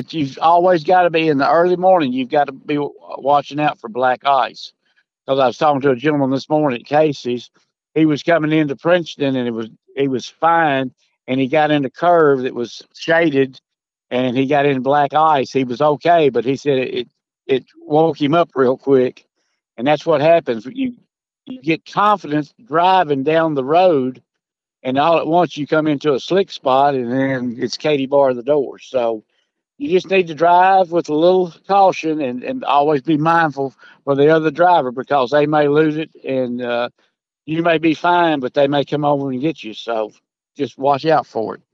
But you've always got to be in the early morning. You've got to be watching out for black ice. Because I was talking to a gentleman this morning at Casey's. He was coming into Princeton, and he was fine, and he got in a curve that was shaded, and he got in black ice. He was okay, but he said it woke him up real quick, and that's what happens. You get confidence driving down the road, and all at once you come into a slick spot, and then it's Katie bar the door. So you just need to drive with a little caution, and always be mindful for the other driver, because they may lose it, and you may be fine, but they may come over and get you. So just watch out for it.